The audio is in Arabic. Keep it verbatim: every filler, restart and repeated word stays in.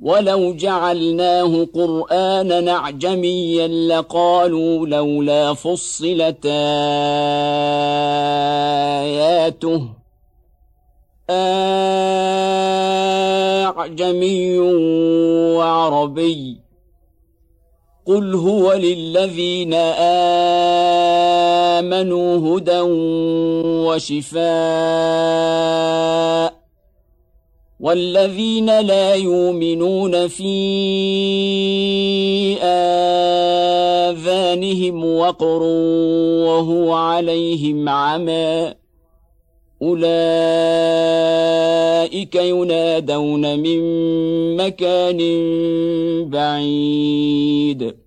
ولو جعلناه قرآنا أعجميا لقالوا لولا فصلت آياته أعجمي وعربي قل هو للذين آمنوا هدى وشفاء والذين لا يؤمنون في آذانهم وقر وهو عليهم عمى أولئك ينادون من مكان بعيد